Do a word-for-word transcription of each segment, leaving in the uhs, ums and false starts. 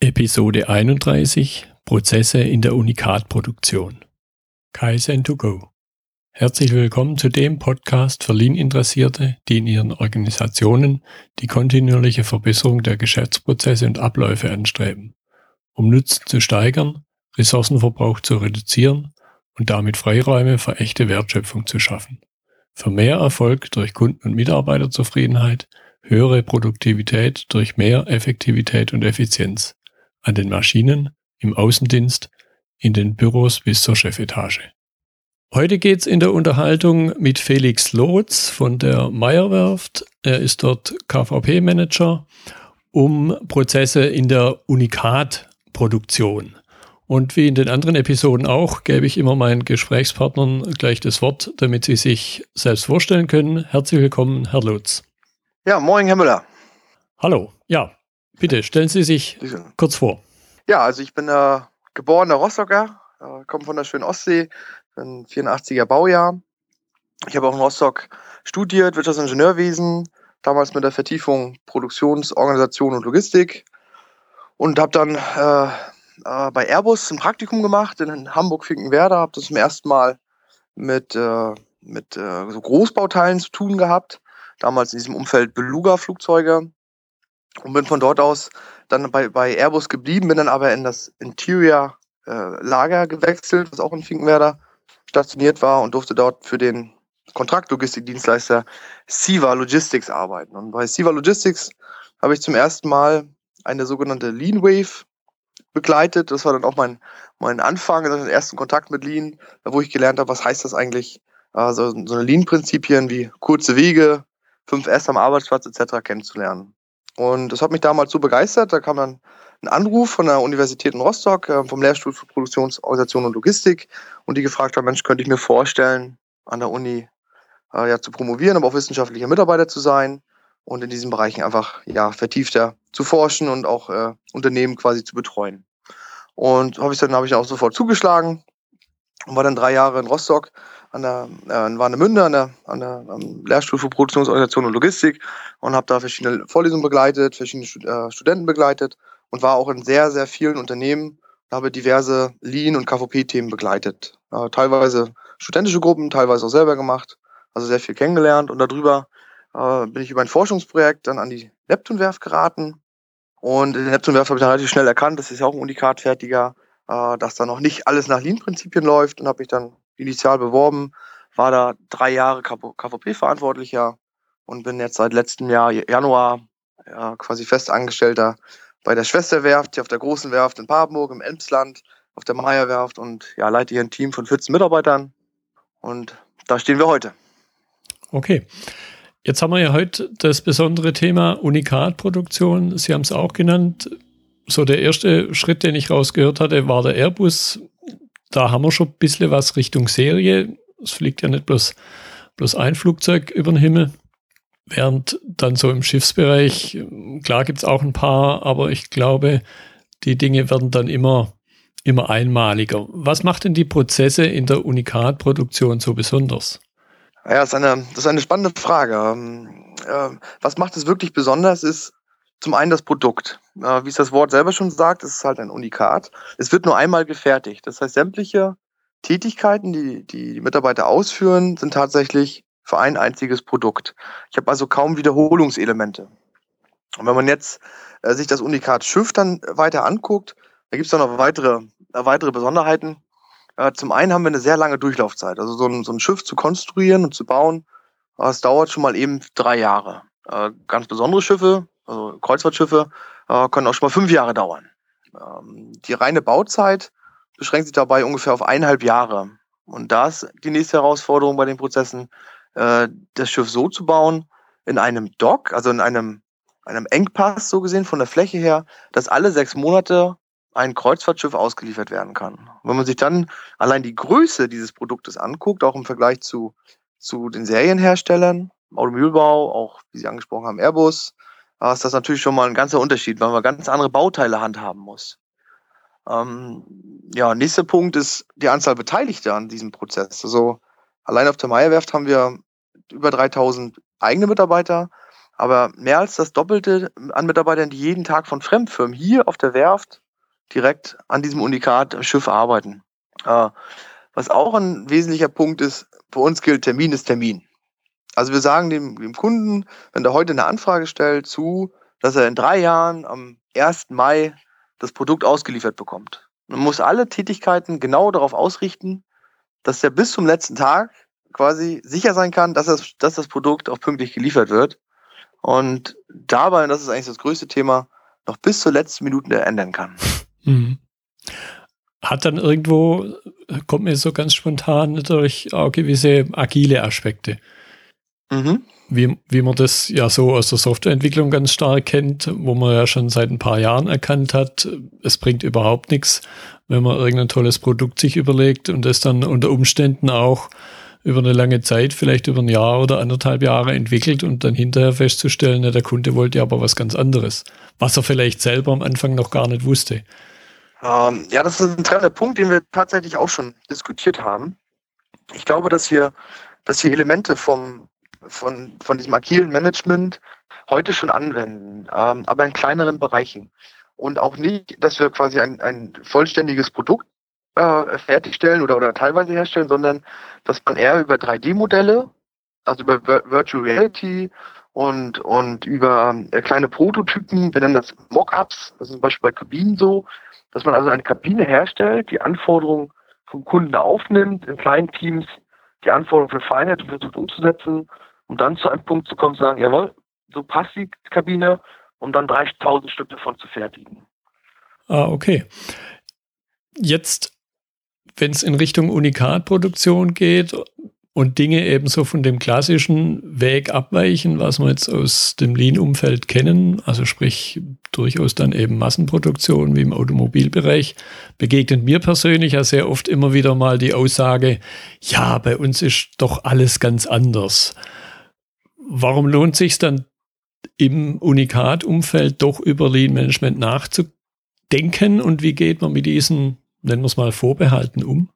Episode einunddreißig Prozesse in der Unikat-Produktion. Kaizen to go. Herzlich willkommen zu dem Podcast für Lean-Interessierte, die in ihren Organisationen die kontinuierliche Verbesserung der Geschäftsprozesse und Abläufe anstreben, um Nutzen zu steigern, Ressourcenverbrauch zu reduzieren und damit Freiräume für echte Wertschöpfung zu schaffen. Für mehr Erfolg durch Kunden- und Mitarbeiterzufriedenheit, höhere Produktivität durch mehr Effektivität und Effizienz an den Maschinen, im Außendienst, in den Büros bis zur Chefetage. Heute geht's in der Unterhaltung mit Felix Lotz von der Meyer-Werft. Er ist dort K V P-Manager, um Prozesse in der Unikat-Produktion. Und wie in den anderen Episoden auch, gebe ich immer meinen Gesprächspartnern gleich das Wort, damit sie sich selbst vorstellen können. Herzlich willkommen, Herr Lotz. Ja, moin, Herr Müller. Hallo, ja, bitte stellen Sie sich kurz vor. Ja, also ich bin äh, geborener Rostocker, äh, komme von der schönen Ostsee, bin vierundachtziger Baujahr. Ich habe auch in Rostock studiert, Wirtschaftsingenieurwesen, damals mit der Vertiefung Produktionsorganisation und Logistik und habe dann äh, äh, bei Airbus ein Praktikum gemacht in Hamburg-Finkenwerder, habe das zum ersten Mal mit, äh, mit äh, so Großbauteilen zu tun gehabt, damals in diesem Umfeld Beluga-Flugzeuge. Und bin von dort aus dann bei, bei Airbus geblieben, bin dann aber in das Interior-Lager äh, gewechselt, was auch in Finkenwerder stationiert war und durfte dort für den Kontraktlogistikdienstleister CEVA Logistics arbeiten. Und bei CEVA Logistics habe ich zum ersten Mal eine sogenannte Lean Wave begleitet. Das war dann auch mein, mein Anfang, also den ersten Kontakt mit Lean, wo ich gelernt habe, was heißt das eigentlich, also so eine Lean-Prinzipien wie kurze Wege, fünf S am Arbeitsplatz et cetera kennenzulernen. Und das hat mich damals so begeistert, da kam dann ein Anruf von der Universität in Rostock, äh, vom Lehrstuhl für Produktionsorganisation und Logistik, und die gefragt haben, Mensch, könnte ich mir vorstellen, an der Uni äh, ja zu promovieren, aber auch wissenschaftlicher Mitarbeiter zu sein und in diesen Bereichen einfach ja vertiefter zu forschen und auch äh, Unternehmen quasi zu betreuen. Und habe ich dann habe ich auch sofort zugeschlagen und war dann drei Jahre in Rostock an der äh, in Warnemünde an der an der am Lehrstuhl für Produktionsorganisation und Logistik und habe da verschiedene Vorlesungen begleitet, verschiedene Stud- äh, Studenten begleitet und war auch in sehr sehr vielen Unternehmen, habe diverse Lean- und K V P-Themen begleitet. Äh, teilweise studentische Gruppen, teilweise auch selber gemacht, also sehr viel kennengelernt und darüber äh, bin ich über ein Forschungsprojekt dann an die Neptunwerft geraten. Und in der Neptunwerft habe ich dann relativ schnell erkannt, das ist ja auch ein Unikatfertiger, äh, dass da noch nicht alles nach Lean-Prinzipien läuft, und habe mich dann initial beworben, war da drei Jahre K V P-Verantwortlicher und bin jetzt seit letztem Jahr Januar ja, quasi Festangestellter bei der Schwesterwerft, hier auf der großen Werft in Papenburg im Elbsland, auf der Meyer-Werft, und ja, leite hier ein Team von vierzehn Mitarbeitern, und da stehen wir heute. Okay. Jetzt haben wir ja heute das besondere Thema Unikat-Produktion. Sie haben es auch genannt. So der erste Schritt, den ich rausgehört hatte, war der Airbus. Da haben wir schon ein bisschen was Richtung Serie. Es fliegt ja nicht bloß, bloß ein Flugzeug über den Himmel. Während dann so im Schiffsbereich, klar gibt es auch ein paar, aber ich glaube, die Dinge werden dann immer, immer einmaliger. Was macht denn die Prozesse in der Unikat-Produktion so besonders? Ja, das ist eine, das ist eine spannende Frage. Ähm, äh, was macht es wirklich besonders, ist zum einen das Produkt. Äh, wie es das Wort selber schon sagt, es ist halt ein Unikat. Es wird nur einmal gefertigt. Das heißt, sämtliche Tätigkeiten, die die, die Mitarbeiter ausführen, sind tatsächlich für ein einziges Produkt. Ich habe also kaum Wiederholungselemente. Und wenn man jetzt äh, sich das Unikat-Schiff dann weiter anguckt, da gibt es dann noch weitere, äh, weitere Besonderheiten. Äh, zum einen haben wir eine sehr lange Durchlaufzeit. Also so ein, so ein Schiff zu konstruieren und zu bauen, äh, es dauert schon mal eben drei Jahre. Äh, ganz besondere Schiffe, also Kreuzfahrtschiffe, äh, können auch schon mal fünf Jahre dauern. Ähm, die reine Bauzeit beschränkt sich dabei ungefähr auf eineinhalb Jahre. Und da ist die nächste Herausforderung bei den Prozessen, äh, das Schiff so zu bauen, in einem Dock, also in einem, einem Engpass so gesehen von der Fläche her, dass alle sechs Monate ein Kreuzfahrtschiff ausgeliefert werden kann. Wenn man sich dann allein die Größe dieses Produktes anguckt, auch im Vergleich zu, zu den Serienherstellern, Automobilbau, auch wie Sie angesprochen haben, Airbus, äh, ist das natürlich schon mal ein ganzer Unterschied, weil man ganz andere Bauteile handhaben muss. Ähm, ja, nächster Punkt ist die Anzahl Beteiligter an diesem Prozess. Also allein auf der Meyer-Werft haben wir über dreitausend eigene Mitarbeiter, aber mehr als das Doppelte an Mitarbeitern, die jeden Tag von Fremdfirmen hier auf der Werft direkt an diesem Unikat im Schiff arbeiten. Äh, was auch ein wesentlicher Punkt ist, für uns gilt, Termin ist Termin. Also wir sagen dem, dem Kunden, wenn er heute eine Anfrage stellt, zu, dass er in drei Jahren am ersten Mai das Produkt ausgeliefert bekommt. Man muss alle Tätigkeiten genau darauf ausrichten, dass er bis zum letzten Tag quasi sicher sein kann, dass das, dass das Produkt auch pünktlich geliefert wird. Und dabei, und das ist eigentlich das größte Thema, noch bis zur letzten Minute ändern kann. Mhm. Hat dann irgendwo, kommt mir so ganz spontan natürlich auch gewisse agile Aspekte. Mhm. Wie, wie man das ja so aus der Softwareentwicklung ganz stark kennt, wo man ja schon seit ein paar Jahren erkannt hat, es bringt überhaupt nichts, wenn man irgendein tolles Produkt sich überlegt und das dann unter Umständen auch über eine lange Zeit, vielleicht über ein Jahr oder anderthalb Jahre entwickelt und dann hinterher festzustellen, ja, der Kunde wollte aber was ganz anderes, was er vielleicht selber am Anfang noch gar nicht wusste. Ähm, ja, das ist ein treffender Punkt, den wir tatsächlich auch schon diskutiert haben. Ich glaube, dass wir, dass wir Elemente vom, von, von diesem agilen Management heute schon anwenden, ähm, aber in kleineren Bereichen. Und auch nicht, dass wir quasi ein, ein vollständiges Produkt äh, fertigstellen oder, oder teilweise herstellen, sondern dass man eher über drei D-Modelle, also über Virtual Reality und, und über äh, kleine Prototypen, wir nennen das Mockups, das ist zum Beispiel bei Kabinen so, dass man also eine Kabine herstellt, die Anforderungen vom Kunden aufnimmt, in kleinen Teams die Anforderungen verfeinert und versucht umzusetzen, um dann zu einem Punkt zu kommen, zu sagen, jawohl, so passt die Kabine, um dann dreißigtausend Stück davon zu fertigen. Ah, okay. Jetzt, wenn es in Richtung Unikatproduktion geht und Dinge eben so von dem klassischen Weg abweichen, was wir jetzt aus dem Lean-Umfeld kennen, also sprich durchaus dann eben Massenproduktion wie im Automobilbereich, begegnet mir persönlich ja sehr oft immer wieder mal die Aussage, ja, bei uns ist doch alles ganz anders. Warum lohnt sich dann im Unikat-Umfeld doch über Lean-Management nachzudenken und wie geht man mit diesen, nennen wir es mal, Vorbehalten um?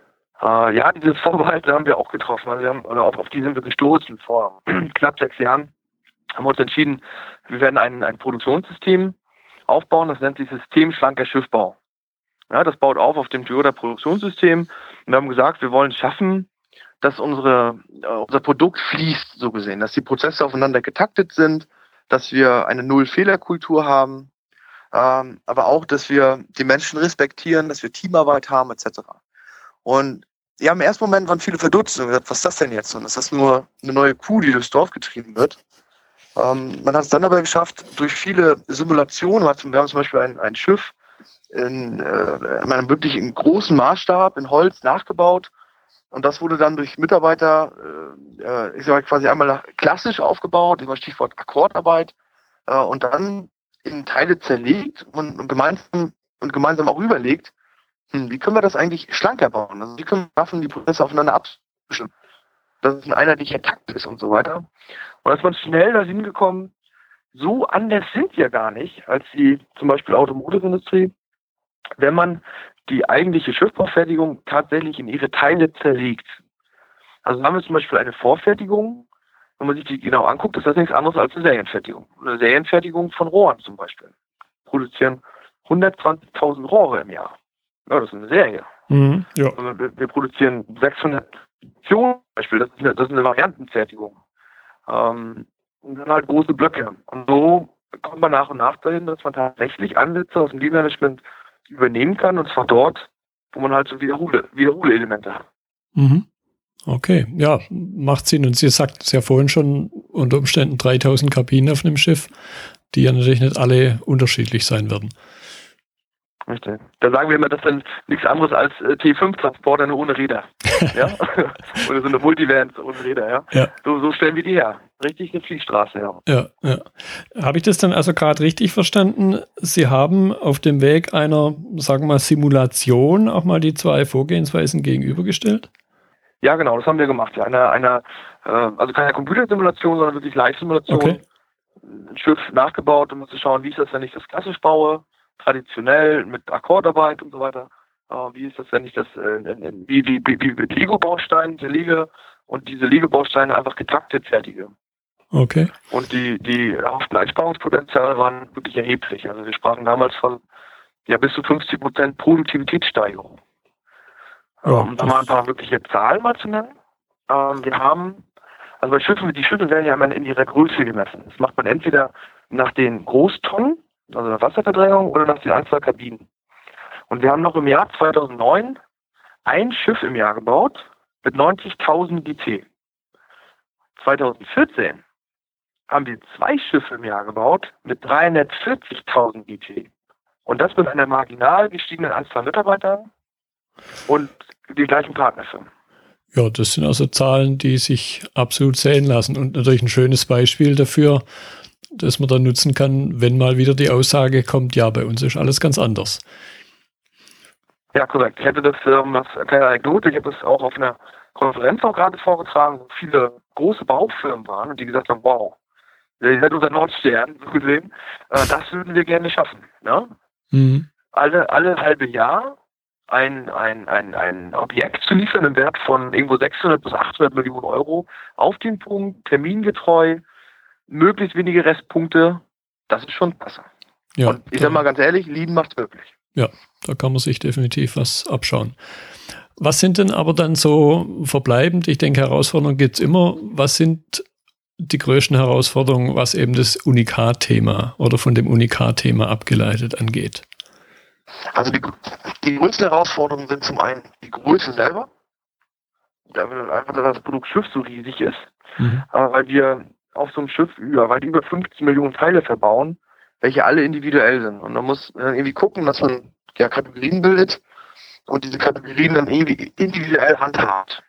Uh, ja, diese Vorbehalte haben wir auch getroffen. Also wir haben, oder auf, auf die sind wir gestoßen. Vor knapp sechs Jahren haben wir uns entschieden, wir werden ein, ein Produktionssystem aufbauen, das nennt sich System schlanker Schiffbau. Ja, das baut auf auf dem Toyota Produktionssystem. Und wir haben gesagt, wir wollen schaffen, dass unsere, äh, unser Produkt fließt, so gesehen, dass die Prozesse aufeinander getaktet sind, dass wir eine Null-Fehler-Kultur haben, ähm, aber auch, dass wir die Menschen respektieren, dass wir Teamarbeit haben, et cetera. Und ja, im ersten Moment waren viele verdutzt und gesagt, was ist das denn jetzt? Und ist das nur eine neue Kuh, die durchs Dorf getrieben wird? Ähm, man hat es dann aber geschafft, durch viele Simulationen, wir haben zum Beispiel ein, ein Schiff in, äh, in einem wirklich in großen Maßstab, in Holz nachgebaut. Und das wurde dann durch Mitarbeiter, äh, ich sage quasi einmal klassisch aufgebaut, immer Stichwort Akkordarbeit, äh, und dann in Teile zerlegt und, und, gemeinsam, und gemeinsam auch überlegt, hm, wie können wir das eigentlich schlanker bauen? Also wie können wir schaffen, die Prozesse aufeinander abzustimmen, dass es ein einheitlicher Takt ist und so weiter. Und da ist man schnell dahin gekommen, so anders sind wir gar nicht als die zum Beispiel Automotive-Industrie, wenn man die eigentliche Schiffbaufertigung tatsächlich in ihre Teile zerlegt. Also haben wir zum Beispiel eine Vorfertigung, wenn man sich die genau anguckt, ist das nichts anderes als eine Serienfertigung. Eine Serienfertigung von Rohren zum Beispiel. Wir produzieren hundertzwanzigtausend Rohre im Jahr. Ja, das ist eine Serie. Mhm, ja. Also wir, wir produzieren sechshundert Sektionen zum Beispiel, das ist eine, das ist eine Variantenfertigung. Ähm, und dann halt große Blöcke. Und so kommt man nach und nach dahin, dass man tatsächlich Ansätze aus dem Lean-Management übernehmen kann, und zwar dort, wo man halt so Wiederhole, Wiederhole-Elemente hat. Mhm. Okay, ja, macht Sinn. Und Sie sagten es ja vorhin schon, unter Umständen dreitausend Kabinen auf einem Schiff, die ja natürlich nicht alle unterschiedlich sein werden. Richtig. Da sagen wir immer, das sind nichts anderes als äh, T fünf Transporter nur ohne Räder. Ja? Oder so eine Multivans ohne Räder, ja. ja. So, so stellen wir die her. Richtig eine Fließstraße, ja. Ja, ja. Habe ich das dann also gerade richtig verstanden? Sie haben auf dem Weg einer, sagen wir mal, Simulation auch mal die zwei Vorgehensweisen gegenübergestellt? Ja, genau, das haben wir gemacht. Ja. Eine, eine, äh, also keine Computersimulation, sondern wirklich Live-Simulation. Okay. Ein Schiff nachgebaut, um zu schauen, wie ist das, wenn ich das klassisch baue, traditionell mit Akkordarbeit und so weiter. Äh, wie ist das, wenn ich das äh, in, wie, wie, wie, wie mit Lego-Bausteinen zerlege und diese Lego-Bausteine einfach getaktet fertige. Okay. Und die, die erhofften Einsparungspotenziale waren wirklich erheblich. Also wir sprachen damals von ja bis zu fünfzig Prozent Produktivitätssteigerung. Ja, um da mal ein paar wirkliche Zahlen mal zu nennen. Ähm, wir haben, also bei Schiffen, die Schiffe werden ja immer in ihrer Größe gemessen. Das macht man entweder nach den Großtonnen, also der Wasserverdrängung, oder nach den Anzahl Kabinen. Und wir haben noch im Jahr zweitausendneun ein Schiff im Jahr gebaut mit neunzigtausend G T. zweitausendvierzehn haben wir zwei Schiffe im Jahr gebaut mit dreihundertvierzigtausend G T. Und das mit einer marginal gestiegenen Anzahl Mitarbeiter und die gleichen Partnerfirmen. Ja, das sind also Zahlen, die sich absolut sehen lassen und natürlich ein schönes Beispiel dafür, dass man dann nutzen kann, wenn mal wieder die Aussage kommt, ja, bei uns ist alles ganz anders. Ja, korrekt. Ich hätte das, ähm, das eine kleine Anekdote, ich habe das auch auf einer Konferenz auch gerade vorgetragen, wo viele große Baufirmen waren und die gesagt haben, wow, ihr seid unser Nordstern, so gesehen, äh, das würden wir gerne schaffen. Ne? Mhm. Alle, alle halbe Jahr ein, ein, ein, ein Objekt zu liefern im Wert von irgendwo sechshundert bis achthundert Millionen Euro auf den Punkt, termingetreu, möglichst wenige Restpunkte, das ist schon besser. Ja, und ich sag mal ganz ehrlich, Lean macht's möglich. Ja, da kann man sich definitiv was abschauen. Was sind denn aber dann so verbleibend? Ich denke, Herausforderungen gibt's immer. Was sind die größten Herausforderungen, was eben das Unikat-Thema oder von dem Unikat-Thema abgeleitet angeht? Also die, die größten Herausforderungen sind zum einen die Größe selber, einfach, dass das Produkt Schiff so riesig ist, mhm. aber weil wir auf so einem Schiff über, weit über fünfzig Millionen Teile verbauen, welche alle individuell sind. Und man muss irgendwie gucken, dass man ja Kategorien bildet und diese Kategorien dann irgendwie individuell handhabt.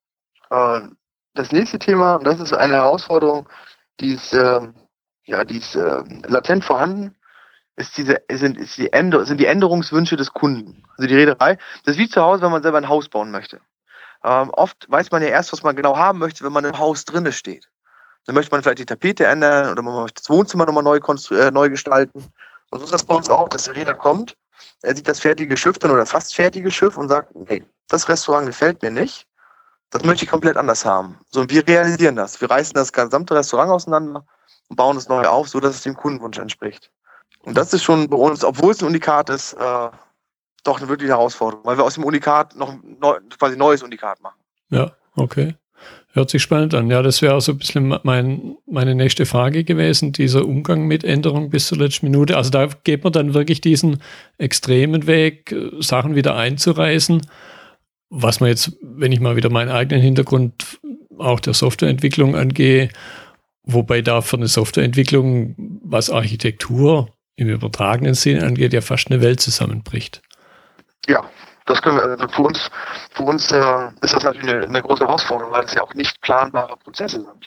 Das nächste Thema, und das ist eine Herausforderung, die ist, äh, ja, die ist äh, latent vorhanden, ist diese, sind, ist die Änder, sind die Änderungswünsche des Kunden. Also die Reederei, das ist wie zu Hause, wenn man selber ein Haus bauen möchte. Ähm, oft weiß man ja erst, was man genau haben möchte, wenn man im Haus drinne steht. Dann möchte man vielleicht die Tapete ändern oder man möchte das Wohnzimmer nochmal neu, konstru- äh, neu gestalten. Und so ist das bei uns auch, dass der Reeder kommt, er sieht das fertige Schiff dann oder fast fertige Schiff und sagt, hey, das Restaurant gefällt mir nicht, das möchte ich komplett anders haben. So, und wir realisieren das. Wir reißen das gesamte Restaurant auseinander und bauen es neu auf, so dass es dem Kundenwunsch entspricht. Und das ist schon bei uns, obwohl es ein Unikat ist, äh, doch eine wirkliche Herausforderung, weil wir aus dem Unikat noch ein neu, quasi neues Unikat machen. Ja, okay. Hört sich spannend an. Ja, das wäre auch so ein bisschen mein, meine nächste Frage gewesen, dieser Umgang mit Änderungen bis zur letzten Minute. Also da geht man dann wirklich diesen extremen Weg, Sachen wieder einzureißen, was man jetzt, wenn ich mal wieder meinen eigenen Hintergrund auch der Softwareentwicklung angehe, wobei da für eine Softwareentwicklung, was Architektur im übertragenen Sinn angeht, ja fast eine Welt zusammenbricht. Ja, das können wir, also für uns, für uns äh, ist das natürlich eine, eine große Herausforderung, weil es ja auch nicht planbare Prozesse sind.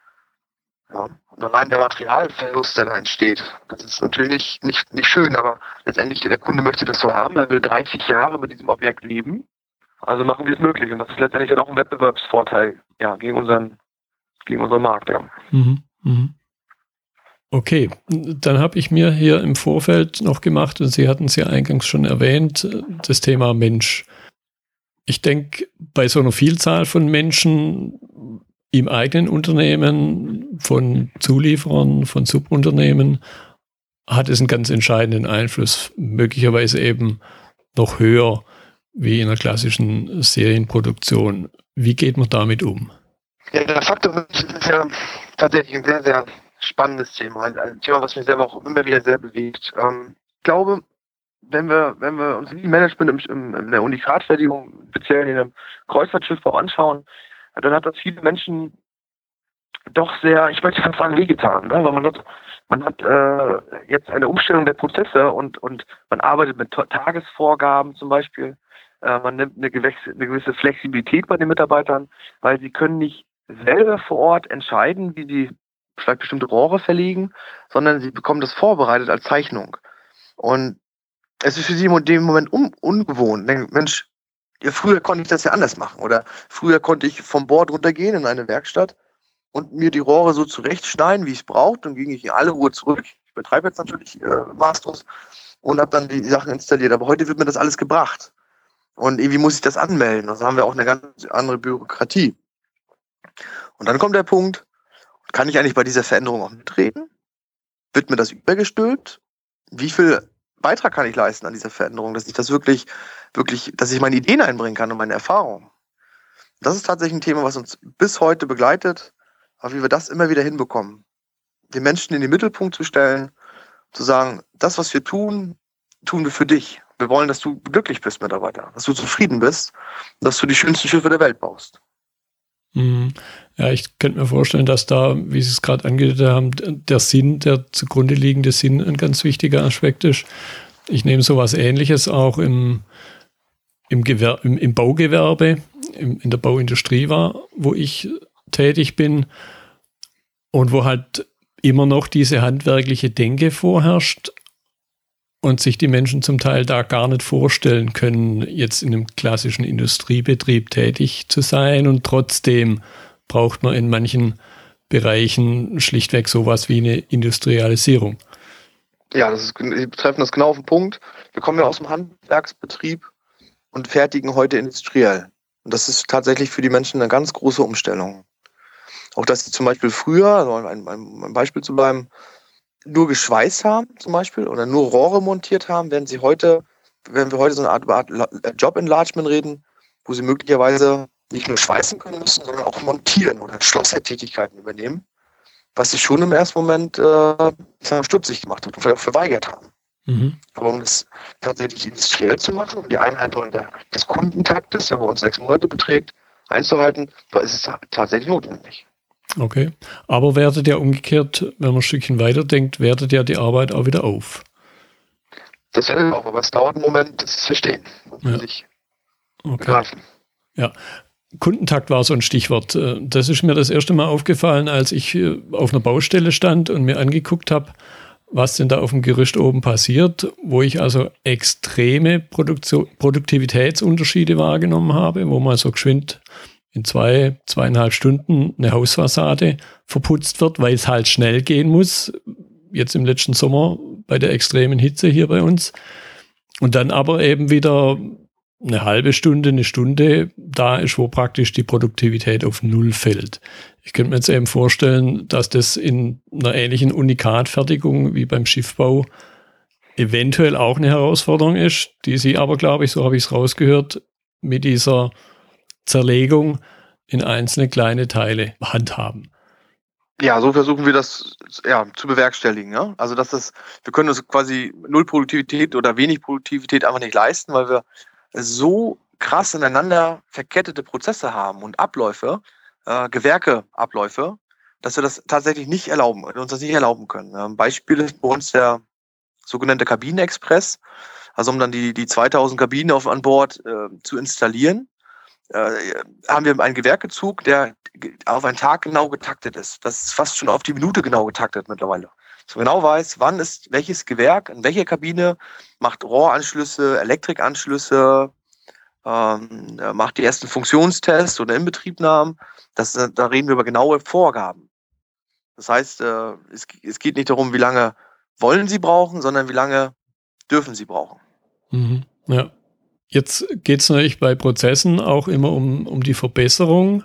Ja, und allein der Materialverlust, der da entsteht, das ist natürlich nicht, nicht, nicht schön, aber letztendlich der Kunde möchte das so haben, er will dreißig Jahre mit diesem Objekt leben, also machen wir es möglich und das ist letztendlich dann auch ein Wettbewerbsvorteil, ja, gegen unseren, gegen unseren Markt, ja. Mhm, mhm. Okay, dann habe ich mir hier im Vorfeld noch gemacht, und Sie hatten es ja eingangs schon erwähnt, das Thema Mensch. Ich denke, bei so einer Vielzahl von Menschen im eigenen Unternehmen, von Zulieferern, von Subunternehmen, hat es einen ganz entscheidenden Einfluss, möglicherweise eben noch höher wie in einer klassischen Serienproduktion. Wie geht man damit um? Ja, der Faktor ist ja tatsächlich ein sehr, sehr spannendes Thema, ein Thema, was mich selber auch immer wieder sehr bewegt. Ähm, ich glaube, wenn wir, wenn wir uns Lean Management im, im, in der Unikatfertigung, speziell in einem Kreuzfahrtschiffbau anschauen, dann hat das viele Menschen doch sehr, ich möchte fast sagen, wehgetan, ne? Weil man hat, man hat äh, jetzt eine Umstellung der Prozesse und, und man arbeitet mit Tagesvorgaben zum Beispiel. Äh, man nimmt eine gewisse, eine gewisse Flexibilität bei den Mitarbeitern, weil sie können nicht selber vor Ort entscheiden, wie sie vielleicht bestimmte Rohre verlegen, sondern sie bekommen das vorbereitet als Zeichnung. Und es ist für sie in dem Moment un- ungewohnt. Denken, Mensch, ja, früher konnte ich das ja anders machen. Oder früher konnte ich vom Bord runtergehen in eine Werkstatt und mir die Rohre so zurechtschneiden, wie ich es brauche. Dann ging ich in alle Ruhe zurück. Ich betreibe jetzt natürlich äh, Mastros und habe dann die Sachen installiert. Aber heute wird mir das alles gebracht. Und irgendwie muss ich das anmelden. Also haben wir auch eine ganz andere Bürokratie. Und dann kommt der Punkt, Kann ich eigentlich bei dieser Veränderung auch mitreden? Wird mir das übergestülpt? Wie viel Beitrag kann ich leisten an dieser Veränderung, dass ich das wirklich, wirklich, dass ich meine Ideen einbringen kann und meine Erfahrungen? Das ist tatsächlich ein Thema, was uns bis heute begleitet, aber wie wir das immer wieder hinbekommen, den Menschen in den Mittelpunkt zu stellen, zu sagen, das, was wir tun, tun wir für dich. Wir wollen, dass du glücklich bist, Mitarbeiter, dass du zufrieden bist, dass du die schönsten Schiffe der Welt baust. Ja, ich könnte mir vorstellen, dass da, wie Sie es gerade angedeutet haben, der Sinn, der zugrunde liegende Sinn ein ganz wichtiger Aspekt ist. Ich nehme sowas Ähnliches auch im, im, Gewer- im, im Baugewerbe, im, in der Bauindustrie wahr, wo ich tätig bin und wo halt immer noch diese handwerkliche Denke vorherrscht und sich die Menschen zum Teil da gar nicht vorstellen können, jetzt in einem klassischen Industriebetrieb tätig zu sein, und trotzdem braucht man in manchen Bereichen schlichtweg sowas wie eine Industrialisierung. Ja, das ist, Sie treffen das genau auf den Punkt. Wir kommen ja aus dem Handwerksbetrieb und fertigen heute industriell. Und das ist tatsächlich für die Menschen eine ganz große Umstellung. Auch dass sie zum Beispiel früher, also ein, ein, ein Beispiel zu bleiben, nur geschweißt haben zum Beispiel oder nur Rohre montiert haben, werden sie heute, wenn wir heute so eine Art, Art Job Enlargement reden, wo sie möglicherweise nicht nur schweißen können müssen, sondern auch montieren oder Schlossertätigkeiten übernehmen, was sie schon im ersten Moment äh, stutzig gemacht hat und vielleicht auch verweigert haben. Mhm. Aber um das tatsächlich industriell zu machen, um die Einhaltung der, des Kundentaktes, der bei uns sechs Monate beträgt, einzuhalten, da ist es tatsächlich notwendig. Okay, aber wertet ja umgekehrt, wenn man ein Stückchen weiterdenkt, wertet ja die Arbeit auch wieder auf. Das wertet auch, aber es dauert einen Moment, das zu verstehen. Ja. Okay. Ja. Kundentakt war so ein Stichwort. Das ist mir das erste Mal aufgefallen, als ich auf einer Baustelle stand und mir angeguckt habe, was denn da auf dem Gerüst oben passiert, wo ich also extreme Produktion, Produktivitätsunterschiede wahrgenommen habe, wo man so geschwind in zwei, zweieinhalb Stunden eine Hausfassade verputzt wird, weil es halt schnell gehen muss. Jetzt im letzten Sommer bei der extremen Hitze hier bei uns. Und dann aber eben wieder eine halbe Stunde, eine Stunde da ist, wo praktisch die Produktivität auf Null fällt. Ich könnte mir jetzt eben vorstellen, dass das in einer ähnlichen Unikatfertigung wie beim Schiffbau eventuell auch eine Herausforderung ist, die Sie aber, glaube ich, so habe ich es rausgehört, mit dieser Zerlegung in einzelne kleine Teile handhaben. Ja, so versuchen wir das ja, zu bewerkstelligen. Ja? Also dass das, wir können uns quasi Null Produktivität oder wenig Produktivität einfach nicht leisten, weil wir so krass ineinander verkettete Prozesse haben und Abläufe, äh, Gewerkeabläufe, dass wir das tatsächlich nicht erlauben, uns das nicht erlauben können. Ein Beispiel ist bei uns der sogenannte Kabinenexpress, also um dann die, die zweitausend Kabinen auf, an Bord äh, zu installieren. Äh, haben wir einen Gewerkezug, der auf einen Tag genau getaktet ist. Das ist fast schon auf die Minute genau getaktet mittlerweile. So genau weiß, wann ist welches Gewerk, in welcher Kabine macht Rohranschlüsse, Elektrikanschlüsse, ähm, macht die ersten Funktionstests oder Inbetriebnahmen. Das, da reden wir über genaue Vorgaben. Das heißt, äh, es, es geht nicht darum, wie lange wollen Sie brauchen, sondern wie lange dürfen Sie brauchen. Mhm, ja. Jetzt geht es natürlich bei Prozessen auch immer um, um die Verbesserung.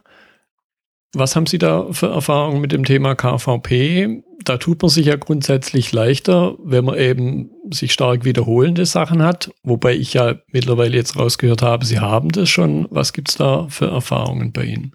Was haben Sie da für Erfahrungen mit dem Thema K V P? Da tut man sich ja grundsätzlich leichter, wenn man eben sich stark wiederholende Sachen hat. Wobei ich ja mittlerweile jetzt rausgehört habe, Sie haben das schon. Was gibt es da für Erfahrungen bei Ihnen?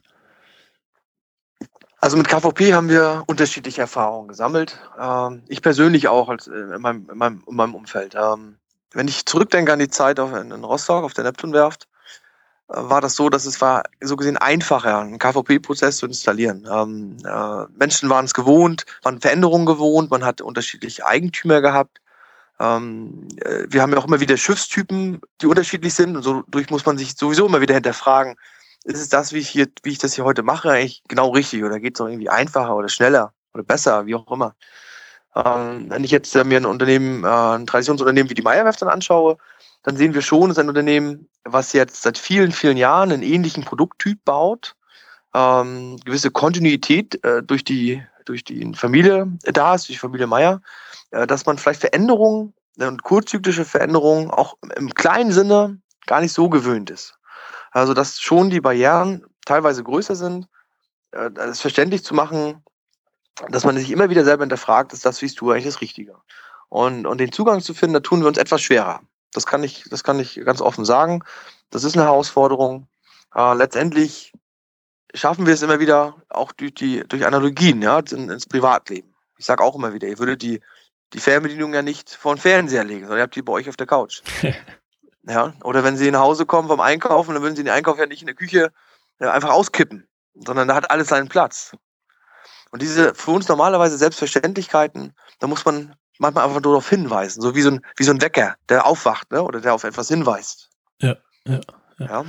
Also mit K V P haben wir unterschiedliche Erfahrungen gesammelt. Ähm, ich persönlich auch als, in, meinem, in, meinem, in meinem Umfeld. Ähm, wenn ich zurückdenke an die Zeit auf, in Rostock auf der Neptunwerft, war das so, dass es war so gesehen einfacher, einen K V P-Prozess zu installieren. Ähm, äh, Menschen waren es gewohnt, waren Veränderungen gewohnt, man hat unterschiedliche Eigentümer gehabt. Ähm, äh, wir haben ja auch immer wieder Schiffstypen, die unterschiedlich sind, und so durch muss man sich sowieso immer wieder hinterfragen, ist es das, wie ich hier, wie ich das hier heute mache, eigentlich genau richtig, oder geht es auch irgendwie einfacher oder schneller oder besser, wie auch immer. Ähm, wenn ich jetzt äh, mir ein Unternehmen, äh, ein Traditionsunternehmen wie die Meyer-Werft dann anschaue, dann sehen wir schon, es ist ein Unternehmen, was jetzt seit vielen, vielen Jahren einen ähnlichen Produkttyp baut, ähm, gewisse Kontinuität äh, durch die durch die Familie da ist, durch die Familie Meyer, äh, dass man vielleicht Veränderungen äh, und kurzzyklische Veränderungen auch im kleinen Sinne gar nicht so gewöhnt ist. Also dass schon die Barrieren teilweise größer sind, äh, das verständlich zu machen, dass man sich immer wieder selber hinterfragt, ist das, wie ich es tue, eigentlich das Richtige? Und, und den Zugang zu finden, da tun wir uns etwas schwerer. Das kann ich, das kann ich ganz offen sagen. Das ist eine Herausforderung. Äh, letztendlich schaffen wir es immer wieder, auch durch, die, durch Analogien, ja, in, ins Privatleben. Ich sage auch immer wieder, ihr würdet die, die Fernbedienung ja nicht vor den Fernseher legen, sondern ihr habt die bei euch auf der Couch. Ja, oder wenn sie nach Hause kommen vom Einkaufen, dann würden sie den Einkauf ja nicht in der Küche ja, einfach auskippen, sondern da hat alles seinen Platz. Und diese für uns normalerweise Selbstverständlichkeiten, da muss man manchmal einfach nur darauf hinweisen, so wie so ein, wie so ein Wecker, der aufwacht, ne, oder der auf etwas hinweist. Ja, ja, ja. Ja.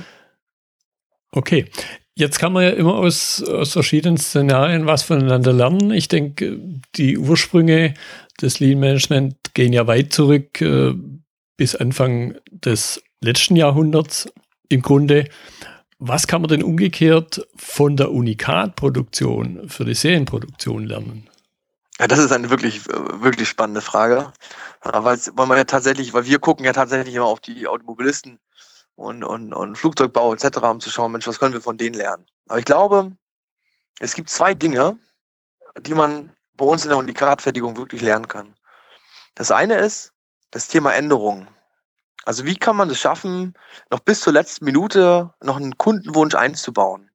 Okay. Jetzt kann man ja immer aus, aus verschiedenen Szenarien was voneinander lernen. Ich denke, die Ursprünge des Lean Management gehen ja weit zurück äh, bis Anfang des letzten Jahrhunderts im Grunde. Was kann man denn umgekehrt von der Unikat-Produktion für die Serienproduktion lernen? Ja, das ist eine wirklich, wirklich spannende Frage, weil, weil man ja tatsächlich, weil wir gucken ja tatsächlich immer auf die Automobilisten und, und, und Flugzeugbau et cetera, um zu schauen, Mensch, was können wir von denen lernen? Aber ich glaube, es gibt zwei Dinge, die man bei uns in der Unikatfertigung wirklich lernen kann. Das eine ist das Thema Änderungen. Also wie kann man es schaffen, noch bis zur letzten Minute noch einen Kundenwunsch einzubauen?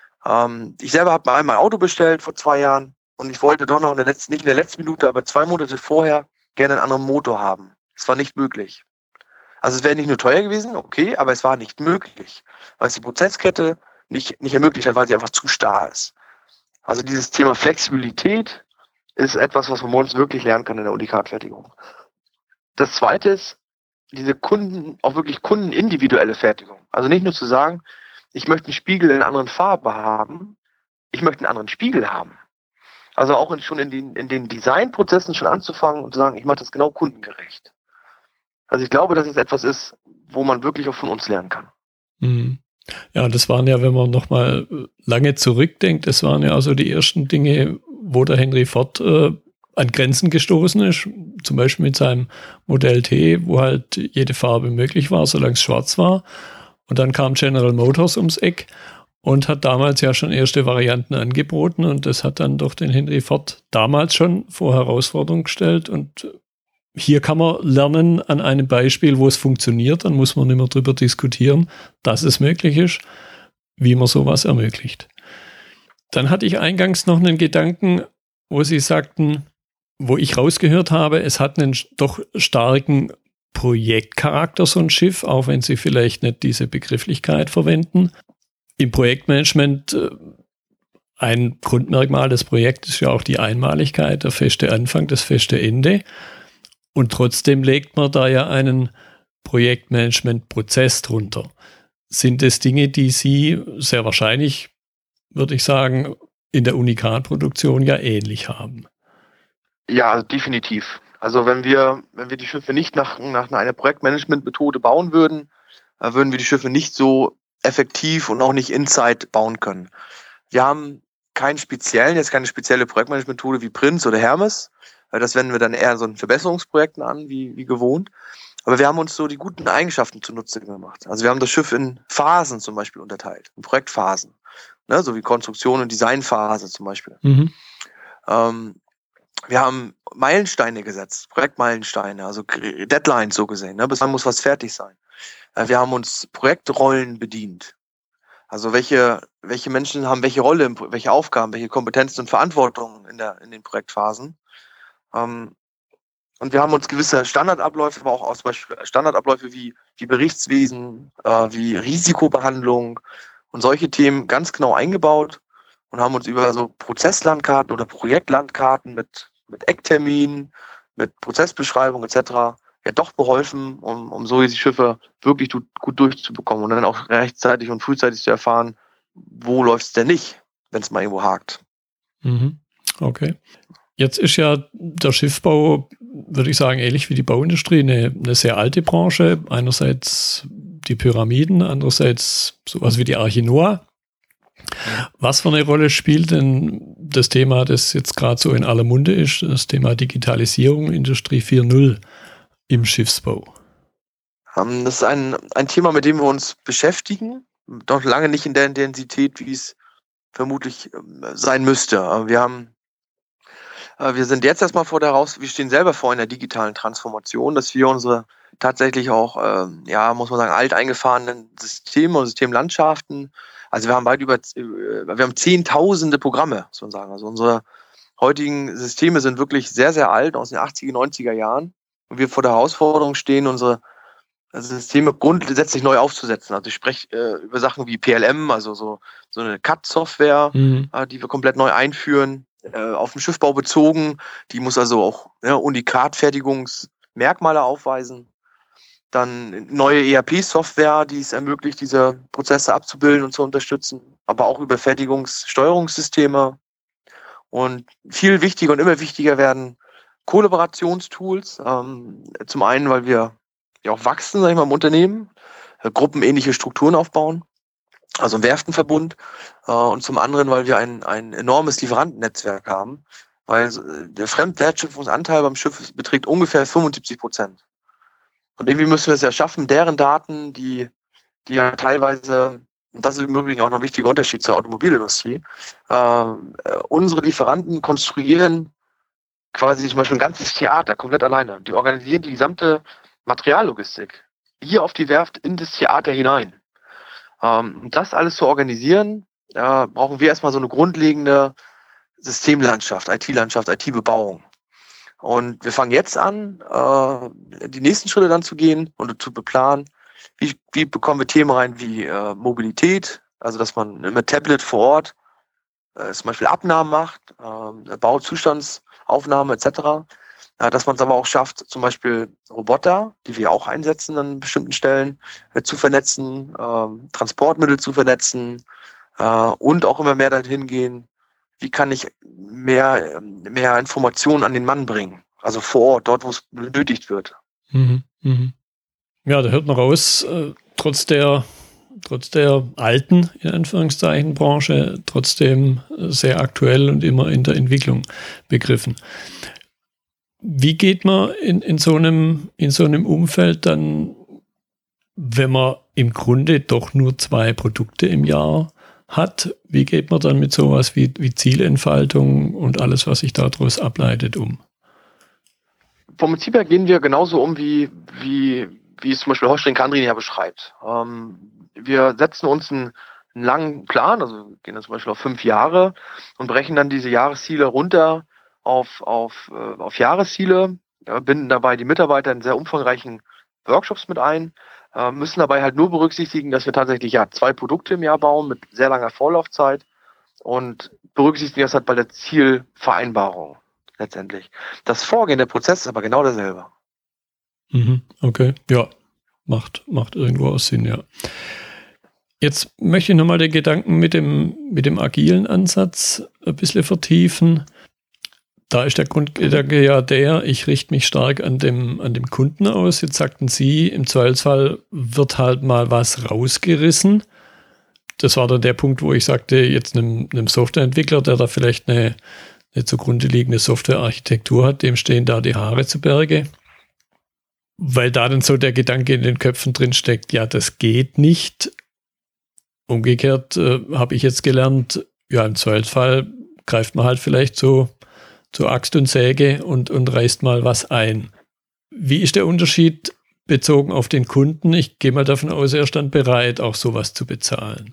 Ähm, ich selber habe mal einmal ein Auto bestellt vor zwei Jahren und ich wollte doch noch in der letzten, nicht in der letzten Minute, aber zwei Monate vorher gerne einen anderen Motor haben. Es war nicht möglich. Also es wäre nicht nur teuer gewesen, okay, aber es war nicht möglich, weil es die Prozesskette nicht, nicht ermöglicht hat, weil sie einfach zu starr ist. Also dieses Thema Flexibilität ist etwas, was man bei uns wirklich lernen kann in der Unikatfertigung. Das zweite ist, diese Kunden, auch wirklich kundenindividuelle Fertigung. Also nicht nur zu sagen, ich möchte einen Spiegel in einer anderen Farbe haben, ich möchte einen anderen Spiegel haben. Also auch in, schon in den, in den Designprozessen schon anzufangen und zu sagen, ich mache das genau kundengerecht. Also ich glaube, dass es etwas ist, wo man wirklich auch von uns lernen kann. Mhm. Ja, das waren ja, wenn man nochmal lange zurückdenkt, das waren ja also die ersten Dinge, wo der Henry Ford äh, an Grenzen gestoßen ist, zum Beispiel mit seinem Modell T, wo halt jede Farbe möglich war, solange es schwarz war. Und dann kam General Motors ums Eck und hat damals ja schon erste Varianten angeboten und das hat dann doch den Henry Ford damals schon vor Herausforderungen gestellt. Und hier kann man lernen an einem Beispiel, wo es funktioniert, dann muss man nicht mehr drüber diskutieren, dass es möglich ist, wie man sowas ermöglicht. Dann hatte ich eingangs noch einen Gedanken, wo Sie sagten, wo ich rausgehört habe, es hat einen doch starken Projektcharakter, so ein Schiff, auch wenn Sie vielleicht nicht diese Begrifflichkeit verwenden. Im Projektmanagement, äh, ein Grundmerkmal des Projekts ist ja auch die Einmaligkeit, der feste Anfang, das feste Ende. Und trotzdem legt man da ja einen Projektmanagement-Prozess drunter. Sind es Dinge, die Sie sehr wahrscheinlich, würde ich sagen, in der Unikat-Produktion ja ähnlich haben? Ja, definitiv. Also wenn wir, wenn wir die Schiffe nicht nach, nach einer Projektmanagement-Methode bauen würden, äh, würden wir die Schiffe nicht so effektiv und auch nicht in-Zeit bauen können. Wir haben keinen speziellen, jetzt keine spezielle Projektmanagement-Methode wie Prince oder Hermes. Äh, das wenden wir dann eher so in Verbesserungsprojekten an, wie, wie gewohnt. Aber wir haben uns so die guten Eigenschaften zunutze gemacht. Also wir haben das Schiff in Phasen zum Beispiel unterteilt, in Projektphasen. Ne, so wie Konstruktion und Designphase zum Beispiel. Mhm. Ähm, Wir haben Meilensteine gesetzt, Projektmeilensteine, also Deadlines so gesehen. Ne? Bis wann muss was fertig sein. Wir haben uns Projektrollen bedient. Also welche welche Menschen haben welche Rolle, welche Aufgaben, welche Kompetenzen und Verantwortung in der in den Projektphasen. Ähm, und wir haben uns gewisse Standardabläufe, aber auch aus Beispiel Standardabläufe wie wie Berichtswesen, äh, wie Risikobehandlung und solche Themen ganz genau eingebaut. Und haben uns über so Prozesslandkarten oder Projektlandkarten mit, mit Eckterminen, mit Prozessbeschreibung et cetera ja doch beholfen, um, um so die Schiffe wirklich gut, gut durchzubekommen und dann auch rechtzeitig und frühzeitig zu erfahren, wo läuft es denn nicht, wenn es mal irgendwo hakt. Mhm. Okay. Jetzt ist ja der Schiffbau, würde ich sagen, ähnlich wie die Bauindustrie, eine, eine sehr alte Branche. Einerseits die Pyramiden, andererseits sowas wie die Arche Noah. Was für eine Rolle spielt denn das Thema, das jetzt gerade so in aller Munde ist, das Thema Digitalisierung, Industrie vier Punkt null im Schiffsbau? Das ist ein, ein Thema, mit dem wir uns beschäftigen, doch lange nicht in der Intensität, wie es vermutlich sein müsste. Wir haben Äh, wir sind jetzt erstmal vor der Heraus, wir stehen selber vor einer digitalen Transformation, dass wir unsere tatsächlich auch, äh, ja, muss man sagen, alt eingefahrenen Systeme und Systemlandschaften, also wir haben weit über, äh, wir haben zehntausende Programme, muss man sagen. Also unsere heutigen Systeme sind wirklich sehr, sehr alt, aus den achtziger, neunziger Jahren. Und wir vor der Herausforderung stehen, unsere Systeme grundsätzlich neu aufzusetzen. Also ich spreche äh, über Sachen wie P L M, also so, so eine C A D-Software, mhm. äh, die wir komplett neu einführen, äh, auf den Schiffbau bezogen. Die muss also auch ja, Unikat-Fertigungsmerkmale aufweisen. Dann neue E R P-Software, die es ermöglicht, diese Prozesse abzubilden und zu unterstützen, aber auch über Fertigungssteuerungssysteme. Und viel wichtiger und immer wichtiger werden Kollaborationstools. Ähm, zum einen, weil wir ja auch wachsen, sag ich mal, im Unternehmen, äh, gruppenähnliche Strukturen aufbauen, also ein Werftenverbund. Äh, und zum anderen, weil wir ein, ein enormes Lieferantennetzwerk haben, weil äh, der Fremdwertschöpfungsanteil beim Schiff beträgt ungefähr fünfundsiebzig Prozent. Und irgendwie müssen wir es ja schaffen, deren Daten, die, die ja teilweise, und das ist im Übrigen auch noch ein wichtiger Unterschied zur Automobilindustrie, äh, unsere Lieferanten konstruieren quasi zum Beispiel ein ganzes Theater komplett alleine. Die organisieren die gesamte Materiallogistik hier auf die Werft in das Theater hinein. Ähm, um das alles zu organisieren, äh, brauchen wir erstmal so eine grundlegende Systemlandschaft, I T-Landschaft, I T-Bebauung. Und wir fangen jetzt an, äh, die nächsten Schritte dann zu gehen und zu beplanen, wie, wie bekommen wir Themen rein wie äh, Mobilität, also dass man mit Tablet vor Ort äh, zum Beispiel Abnahmen macht, äh, Bauzustandsaufnahme et cetera. Äh, dass man es aber auch schafft, zum Beispiel Roboter, die wir auch einsetzen an bestimmten Stellen, äh, zu vernetzen, äh, Transportmittel zu vernetzen äh, und auch immer mehr dahin gehen, wie kann ich mehr, mehr Informationen an den Mann bringen? Also vor Ort, dort, wo es benötigt wird. Mhm, mhm. Ja, da hört man raus, äh, trotz der, trotz der alten, in Anführungszeichen, Branche, trotzdem sehr aktuell und immer in der Entwicklung begriffen. Wie geht man in, in, so einem, in so einem Umfeld dann, wenn man im Grunde doch nur zwei Produkte im Jahr hat, wie geht man dann mit sowas wie, wie Zielentfaltung und alles, was sich daraus ableitet, um? Vom Prinzip her gehen wir genauso um, wie, wie, wie es zum Beispiel Holstein Kandrin ja beschreibt. Ähm, wir setzen uns einen, einen langen Plan, also gehen dann zum Beispiel auf fünf Jahre und brechen dann diese Jahresziele runter auf, auf, äh, auf Jahresziele, ja, binden dabei die Mitarbeiter in sehr umfangreichen Workshops mit ein, äh, müssen dabei halt nur berücksichtigen, dass wir tatsächlich ja zwei Produkte im Jahr bauen mit sehr langer Vorlaufzeit und berücksichtigen das halt bei der Zielvereinbarung letztendlich. Das Vorgehen, der Prozess ist aber genau derselbe. Mhm, okay, ja, macht, macht irgendwo auch Sinn, ja. Jetzt möchte ich nochmal den Gedanken mit dem, mit dem agilen Ansatz ein bisschen vertiefen. Da ist der Grundgedanke ja der, ich richte mich stark an dem, an dem Kunden aus. Jetzt sagten Sie, im Zweifelsfall wird halt mal was rausgerissen. Das war dann der Punkt, wo ich sagte, jetzt einem, einem Softwareentwickler, der da vielleicht eine, eine zugrunde liegende Softwarearchitektur hat, dem stehen da die Haare zu Berge. Weil da dann so der Gedanke in den Köpfen drin steckt, ja, das geht nicht. Umgekehrt äh, habe ich jetzt gelernt, ja, im Zweifelsfall greift man halt vielleicht so zur Axt und Säge und, und reißt mal was ein. Wie ist der Unterschied bezogen auf den Kunden? Ich gehe mal davon aus, er stand bereit, auch sowas zu bezahlen.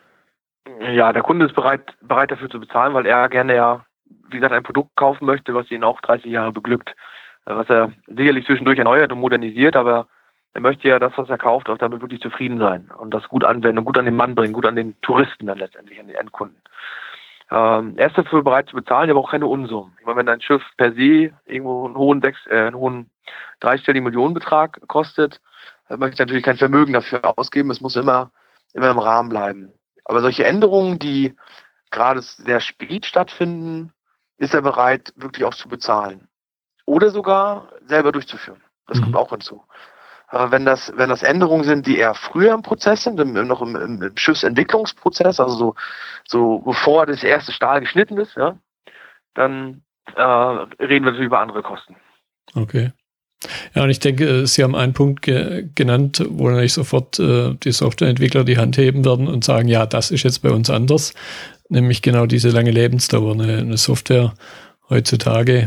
Ja, der Kunde ist bereit, bereit dafür zu bezahlen, weil er gerne ja, wie gesagt, ein Produkt kaufen möchte, was ihn auch dreißig Jahre beglückt. Was er sicherlich zwischendurch erneuert und modernisiert, aber er möchte ja das, was er kauft, auch damit wirklich zufrieden sein und das gut anwenden und gut an den Mann bringen, gut an den Touristen dann letztendlich, an den Endkunden. Ähm, er ist dafür bereit zu bezahlen, aber auch keine Unsummen. Ich meine, wenn ein Schiff per se irgendwo einen hohen, sechs, äh, einen hohen dreistelligen Millionenbetrag kostet, dann möchte ich natürlich kein Vermögen dafür ausgeben. Es muss immer, immer im Rahmen bleiben. Aber solche Änderungen, die gerade sehr spät stattfinden, ist er bereit, wirklich auch zu bezahlen. Oder sogar selber durchzuführen. Das mhm. kommt auch hinzu. Äh, wenn das, wenn das Änderungen sind, die eher früher im Prozess sind, im, noch im, im, im Schiffsentwicklungsprozess, also so, so bevor das erste Stahl geschnitten ist, ja, dann äh, reden wir natürlich über andere Kosten. Okay. Ja, und ich denke, Sie haben einen Punkt ge- genannt, wo natürlich sofort äh, die Softwareentwickler die Hand heben werden und sagen, ja, das ist jetzt bei uns anders, nämlich genau diese lange Lebensdauer. Eine, eine Software heutzutage,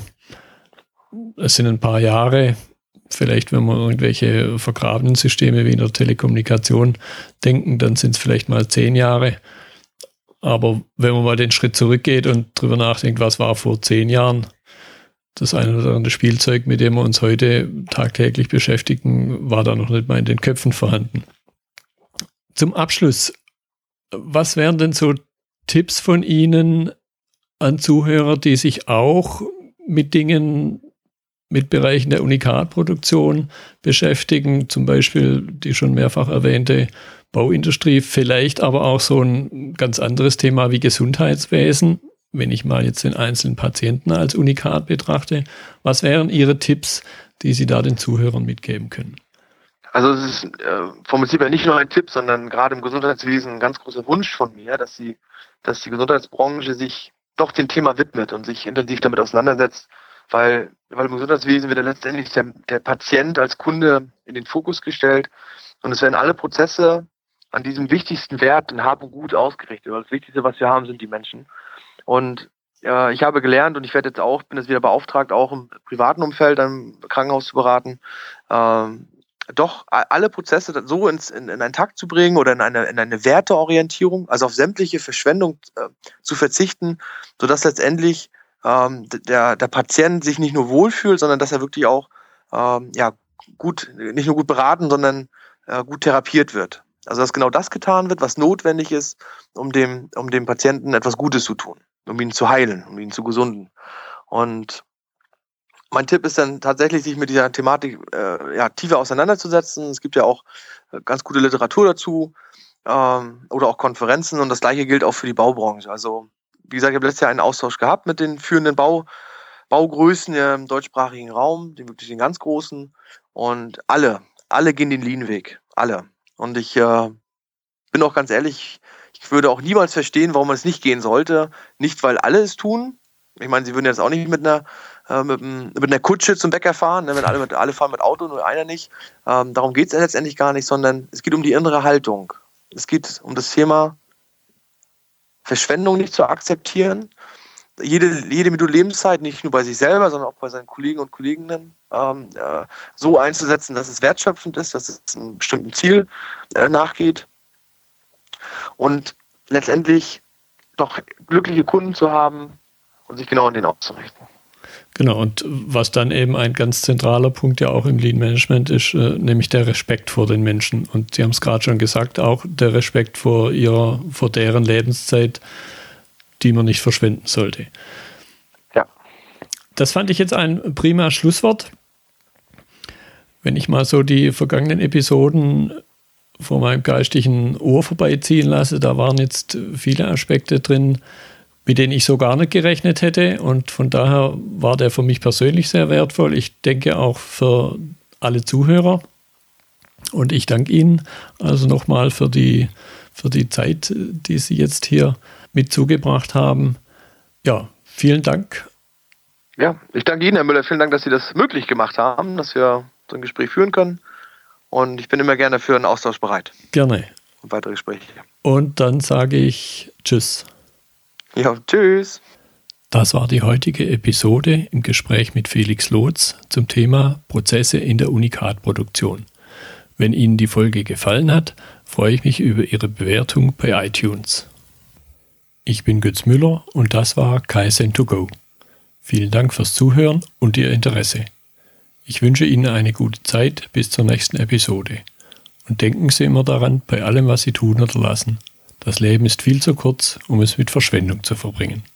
es sind ein paar Jahre, vielleicht wenn wir irgendwelche vergrabenen Systeme wie in der Telekommunikation denken, dann sind es vielleicht mal zehn Jahre. Aber wenn man mal den Schritt zurückgeht und drüber nachdenkt, was war vor zehn Jahren, das eine oder andere Spielzeug, mit dem wir uns heute tagtäglich beschäftigen, war da noch nicht mal in den Köpfen vorhanden. Zum Abschluss, was wären denn so Tipps von Ihnen an Zuhörer, die sich auch mit Dingen, mit Bereichen der Unikatproduktion beschäftigen, zum Beispiel die schon mehrfach erwähnte Bauindustrie, vielleicht aber auch so ein ganz anderes Thema wie Gesundheitswesen, wenn ich mal jetzt den einzelnen Patienten als Unikat betrachte. Was wären Ihre Tipps, die Sie da den Zuhörern mitgeben können? Also es ist äh, vom Prinzip her nicht nur ein Tipp, sondern gerade im Gesundheitswesen ein ganz großer Wunsch von mir, dass sie, dass die Gesundheitsbranche sich doch dem Thema widmet und sich intensiv damit auseinandersetzt, weil, weil im Gesundheitswesen wird ja letztendlich der, der Patient als Kunde in den Fokus gestellt und es werden alle Prozesse an diesem wichtigsten Wert in Hab und Gut ausgerichtet. Weil das Wichtigste, was wir haben, sind die Menschen. Und äh, ich habe gelernt und ich werde jetzt auch, bin jetzt wieder beauftragt, auch im privaten Umfeld, im Krankenhaus zu beraten, ähm, doch alle Prozesse so ins, in, in einen Takt zu bringen oder in eine, in eine Werteorientierung, also auf sämtliche Verschwendung äh, zu verzichten, sodass letztendlich ähm, der, der Patient sich nicht nur wohlfühlt, sondern dass er wirklich auch ähm, ja, gut, nicht nur gut beraten, sondern äh, gut therapiert wird. Also dass genau das getan wird, was notwendig ist, um dem, um dem Patienten etwas Gutes zu tun, um ihn zu heilen, um ihn zu gesunden. Und mein Tipp ist dann tatsächlich, sich mit dieser Thematik äh, ja, tiefer auseinanderzusetzen. Es gibt ja auch äh, ganz gute Literatur dazu ähm, oder auch Konferenzen und das Gleiche gilt auch für die Baubranche. Also wie gesagt, ich habe letztes Jahr einen Austausch gehabt mit den führenden Bau, Baugrößen im deutschsprachigen Raum, den wirklich den ganz großen und alle, alle gehen den Lean-Weg, alle. Und ich äh, bin auch ganz ehrlich, ich würde auch niemals verstehen, warum man es nicht gehen sollte. Nicht, weil alle es tun. Ich meine, sie würden jetzt auch nicht mit einer, äh, mit, mit einer Kutsche zum Bäcker fahren, ne? Wenn alle, mit, alle fahren mit Auto, nur einer nicht. Ähm, darum geht es letztendlich gar nicht, sondern es geht um die innere Haltung. Es geht um das Thema Verschwendung nicht zu akzeptieren. Jede, jede Minute Lebenszeit, nicht nur bei sich selber, sondern auch bei seinen Kollegen und Kolleginnen, ähm, äh, so einzusetzen, dass es wertschöpfend ist, dass es einem bestimmten Ziel äh, nachgeht. Und letztendlich doch glückliche Kunden zu haben und sich genau an den auszurichten. Genau, und was dann eben ein ganz zentraler Punkt ja auch im Lean Management ist, äh, nämlich der Respekt vor den Menschen. Und Sie haben es gerade schon gesagt, auch der Respekt vor ihrer, vor deren Lebenszeit, die man nicht verschwenden sollte. Ja. Das fand ich jetzt ein prima Schlusswort. Wenn ich mal so die vergangenen Episoden vor meinem geistigen Ohr vorbeiziehen lasse, da waren jetzt viele Aspekte drin, mit denen ich so gar nicht gerechnet hätte. Und von daher war der für mich persönlich sehr wertvoll. Ich denke auch für alle Zuhörer. Und ich danke Ihnen also nochmal für die, für die Zeit, die Sie jetzt hier mit zugebracht haben. Ja, vielen Dank. Ja, ich danke Ihnen, Herr Müller. Vielen Dank, dass Sie das möglich gemacht haben, dass wir so ein Gespräch führen können. Und ich bin immer gerne für einen Austausch bereit. Gerne. Und weitere Gespräche. Und dann sage ich Tschüss. Ja, tschüss. Das war die heutige Episode im Gespräch mit Felix Lotz zum Thema Prozesse in der Unikatproduktion. Wenn Ihnen die Folge gefallen hat, freue ich mich über Ihre Bewertung bei iTunes. Ich bin Götz Müller und das war Kaizen to go. Vielen Dank fürs Zuhören und Ihr Interesse. Ich wünsche Ihnen eine gute Zeit bis zur nächsten Episode. Und denken Sie immer daran, bei allem, was Sie tun oder lassen. Das Leben ist viel zu kurz, um es mit Verschwendung zu verbringen.